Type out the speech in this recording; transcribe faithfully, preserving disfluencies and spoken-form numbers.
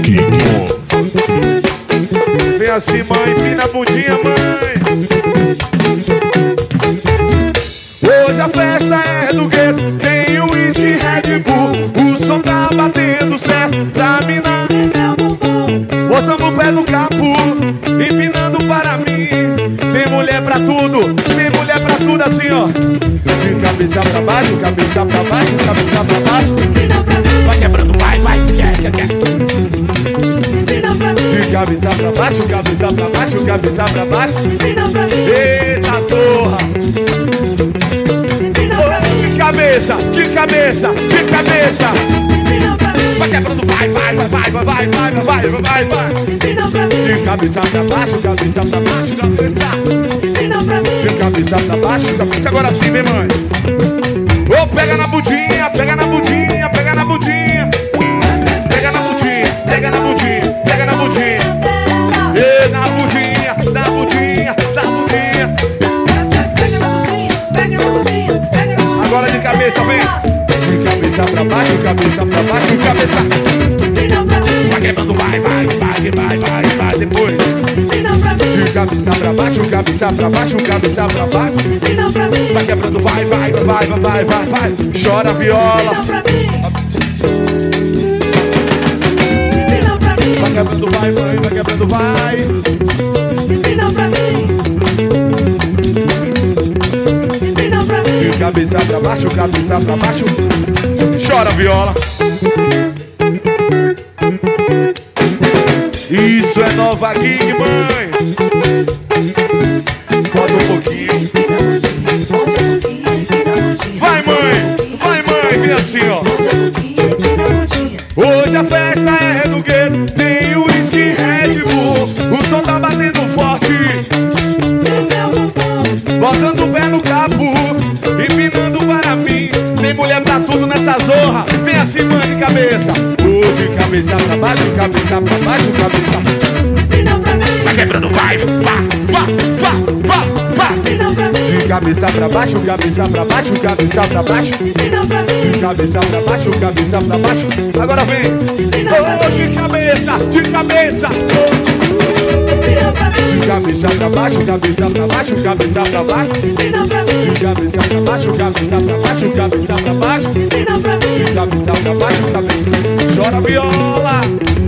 Funk novo. Vem assim, mãe, empina a bundinha, mãe. Hoje a festa é do gueto, tem o uísque Red Bull. O som tá batendo certo pra mina. Botamos o pé no capô, empinando para mim. Tem mulher pra tudo, tem mulher pra tudo assim, ó. De cabeça pra baixo, cabeça pra baixo, cabeça pra baixo. Vai quebrando, vai, vai, quer, quer, quer. De cabeça pra baixo, cabeça pra baixo, cabeça pra baixo. Eita zorra. De cabeça, de cabeça, de cabeça. Vai quebrando, vai, vai, vai, vai, vai, vai, vai, vai, vai, vai, vai. De cabeça pra baixo, cabeça pra baixo, cabeça. De cabeça pra baixo, cabeça. Agora sim, vem, mãe. Ô, oh, pega na budinha, pega na budinha, pega na budinha. Pega na budinha, pega na budinha, pega na budinha. E na budinha, na budinha, na budinha. Agora de cabeça, vem. De cabeça pra baixo, cabeça pra baixo, cabeça. Vai quebrando, vai, vai, vai, vai, vai, vai, depois. De cabeça pra baixo, cabeça pra baixo, cabeça pra baixo. Vai quebrando, vai, vai, vai, vai, vai, vai, vai. Chora viola. Vai quebrando, vai, vai, vai quebrando, vai. De cabeça pra baixo, cabeça pra baixo. Chora viola. Isso é nova gig, mãe. Bota um pouquinho. Vai, mãe, vai, mãe, vem assim, ó. Hoje a festa é do gueto, tem o uísque Red Bull. O som tá batendo forte, botando o pé no capô, empinando para mim. Tem mulher pra tudo nessa zorra. Vem assim, mãe, de cabeça. Oh, de cabeça pra baixo, cabeça pra baixo, cabeça. Vai quebrando, vai, vá, vá, vá, vá, vá. De cabeça pra baixo, cabeça pra baixo, cabeça pra baixo. De cabeça pra baixo, cabeça pra baixo. Agora vem. Oh, de cabeça, de cabeça. De cabeça pra baixo, cabeça pra baixo, cabeça pra baixo. De cabeça pra baixo, cabeça pra baixo, cabeça pra baixo. De cabeça pra baixo, cabeça. Chora viola.